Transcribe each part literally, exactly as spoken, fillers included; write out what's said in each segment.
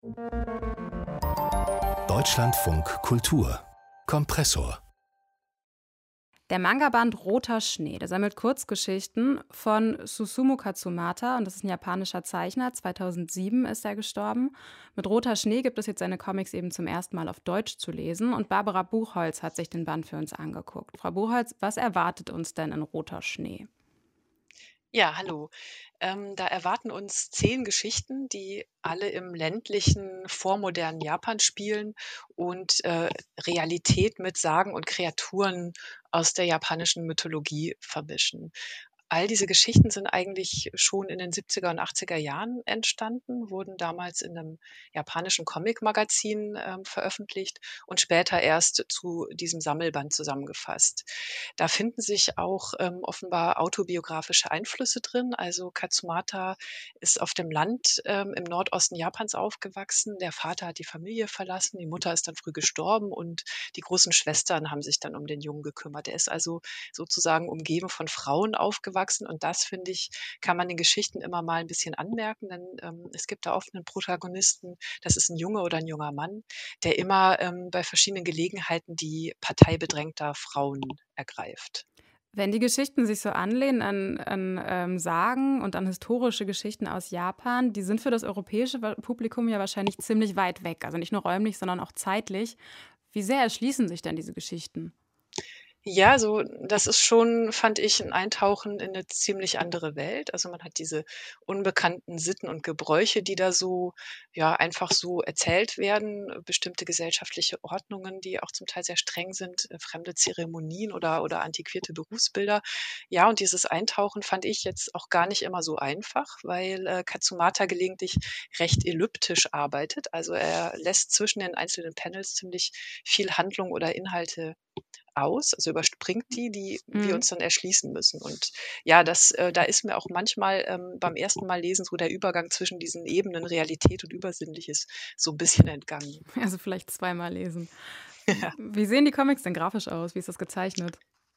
Deutschlandfunk Kultur Kompressor. Der Manga-Band Roter Schnee, der sammelt Kurzgeschichten von Susumu Katsumata und das ist ein japanischer Zeichner. zweitausendsieben ist er gestorben. Mit Roter Schnee gibt es jetzt seine Comics eben zum ersten Mal auf Deutsch zu lesen und Barbara Buchholz hat sich den Band für uns angeguckt. Frau Buchholz, was erwartet uns denn in Roter Schnee? Ja, hallo. Ähm, da erwarten uns zehn Geschichten, die alle im ländlichen, vormodernen Japan spielen und äh, Realität mit Sagen und Kreaturen aus der japanischen Mythologie vermischen. All diese Geschichten sind eigentlich schon in den siebziger und achtziger Jahren entstanden, wurden damals in einem japanischen Comic-Magazin ähm, veröffentlicht und später erst zu diesem Sammelband zusammengefasst. Da finden sich auch ähm, offenbar autobiografische Einflüsse drin. Also Katsumata ist auf dem Land ähm, im Nordosten Japans aufgewachsen. Der Vater hat die Familie verlassen, die Mutter ist dann früh gestorben und die großen Schwestern haben sich dann um den Jungen gekümmert. Er ist also sozusagen umgeben von Frauen aufgewachsen und das, finde ich, kann man den Geschichten immer mal ein bisschen anmerken, denn ähm, es gibt da oft einen Protagonisten, das ist ein Junge oder ein junger Mann, der immer ähm, bei verschiedenen Gelegenheiten die Partei bedrängter Frauen ergreift. Wenn die Geschichten sich so anlehnen an, an ähm, Sagen und an historische Geschichten aus Japan, die sind für das europäische Wa- Publikum ja wahrscheinlich ziemlich weit weg. Also nicht nur räumlich, sondern auch zeitlich. Wie sehr erschließen sich denn diese Geschichten? Ja, so das ist schon, fand ich, 'n Eintauchen in 'ne ziemlich andere Welt. Also, man hat diese unbekannten Sitten und Gebräuche, die da so ja, einfach so erzählt werden, äh, bestimmte gesellschaftliche Ordnungen, die auch zum Teil sehr streng sind, äh, fremde Zeremonien oder oder antiquierte Berufsbilder. Ja, und dieses Eintauchen fand ich jetzt auch gar nicht immer so einfach, weil, äh, Katsumata gelegentlich recht elliptisch arbeitet. Also, er lässt zwischen den einzelnen Panels ziemlich viel Handlung oder Inhalte aus, also überspringt die, die wir Mhm. uns dann erschließen müssen. Und ja, das äh, da ist mir auch manchmal, ähm, beim ersten Mal lesen so der Übergang zwischen diesen Ebenen Realität und Übersinnliches so 'n bisschen entgangen. Also vielleicht zweimal lesen. Ja. Wie sehen die Comics denn grafisch aus? Wie ist das gezeichnet?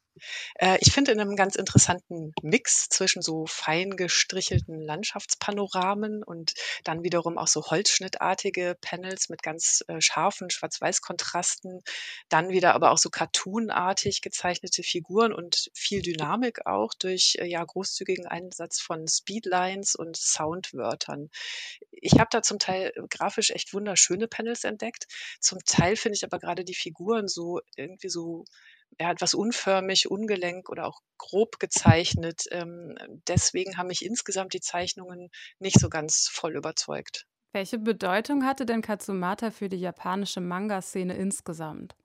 Äh, ich finde in 'nem ganz interessanten Mix zwischen so fein gestrichelten Landschaftspanoramen und dann wiederum auch so holzschnittartige Panels mit ganz, äh, scharfen Schwarz-Weiß-Kontrasten, dann wieder aber auch so cartoonartig gezeichnete Figuren und viel Dynamik auch durch, äh, ja, großzügigen Einsatz von Speedlines und Soundwörtern. Ich habe da zum Teil äh, grafisch echt wunderschöne Panels entdeckt. Zum Teil finde ich aber grade die Figuren so irgendwie so ja, etwas unförmig, ungelenk oder auch grob gezeichnet. Ähm, deswegen haben mich insgesamt die Zeichnungen nicht so ganz voll überzeugt. Welche Bedeutung hatte denn Katsumata für die japanische Manga-Szene insgesamt?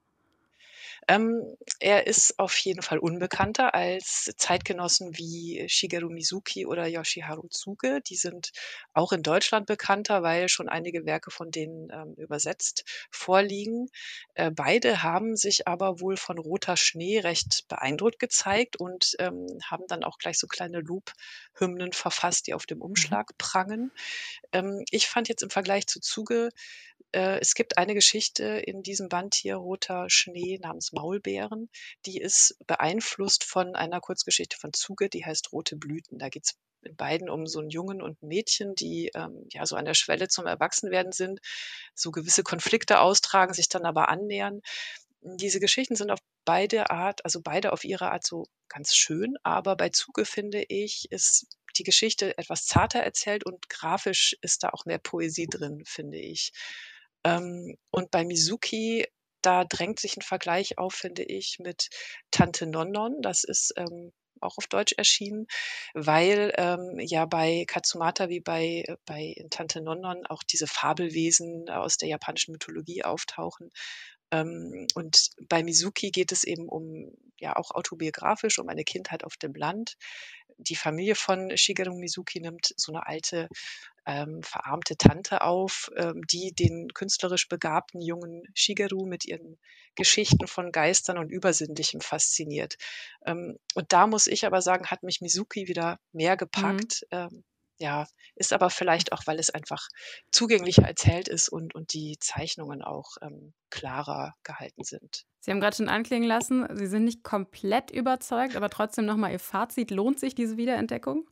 Ähm, er ist auf jeden Fall unbekannter als Zeitgenossen wie Shigeru Mizuki oder Yoshiharu Tsuge. Die sind auch in Deutschland bekannter, weil schon einige Werke von denen, ähm, übersetzt vorliegen. Äh, beide haben sich aber wohl von Roter Schnee recht beeindruckt gezeigt und, ähm, haben dann auch gleich so kleine Lobhymnen verfasst, die auf dem Mhm. Umschlag prangen. Ähm, ich fand jetzt im Vergleich zu Tsuge äh, es gibt eine Geschichte in diesem Band hier, Roter Schnee namens Maulbeeren, die ist beeinflusst von einer Kurzgeschichte von Tsuge, die heißt Rote Blüten. Da geht's in beiden um so 'n Jungen und 'n Mädchen, die, ähm, ja, so an der Schwelle zum Erwachsenwerden sind, so gewisse Konflikte austragen, sich dann aber annähern. Diese Geschichten sind auf beide Art also beide auf ihre Art so ganz schön, aber bei Tsuge, finde ich, ist die Geschichte etwas zarter erzählt und grafisch ist da auch mehr Poesie drin, finde ich. Ähm, und bei Mizuki, da drängt sich 'n Vergleich auf, finde ich, mit Tante Nonnon. Das ist, ähm, auch auf Deutsch erschienen, weil, ähm, ja bei Katsumata wie bei äh, bei Tante Nonnon auch diese Fabelwesen aus der japanischen Mythologie auftauchen. Ähm, und bei Mizuki geht es eben um ja, auch autobiografisch, um eine Kindheit auf dem Land. Die Familie von Shigeru Mizuki nimmt so 'ne alte, ähm, verarmte Tante auf, ähm, die den künstlerisch begabten jungen Shigeru mit ihren Geschichten von Geistern und Übersinnlichem fasziniert. Ähm, und da muss ich aber sagen, hat mich Mizuki wieder mehr Mhm. gepackt. Ähm, ja, ist aber vielleicht auch, weil es einfach zugänglicher erzählt ist und und die Zeichnungen auch, ähm, klarer gehalten sind. Sie haben gerade schon anklingen lassen, Sie sind nicht komplett überzeugt, aber trotzdem noch mal Ihr Fazit. Lohnt sich diese Wiederentdeckung?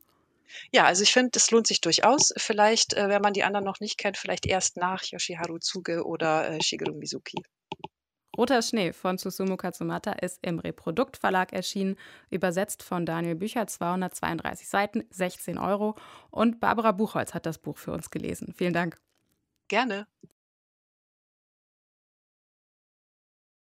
Ja, also ich finde, das lohnt sich durchaus. Vielleicht, äh, wenn man die anderen noch nicht kennt, vielleicht erst nach Yoshiharu Tsuge oder, äh, Shigeru Mizuki. Roter Schnee von Susumu Katsumata ist im Reprodukt Verlag erschienen, übersetzt von Daniel Bücher, zweihundertzweiunddreißig Seiten, sechzehn Euro. Und Barbara Buchholz hat das Buch für uns gelesen. Vielen Dank. Gerne.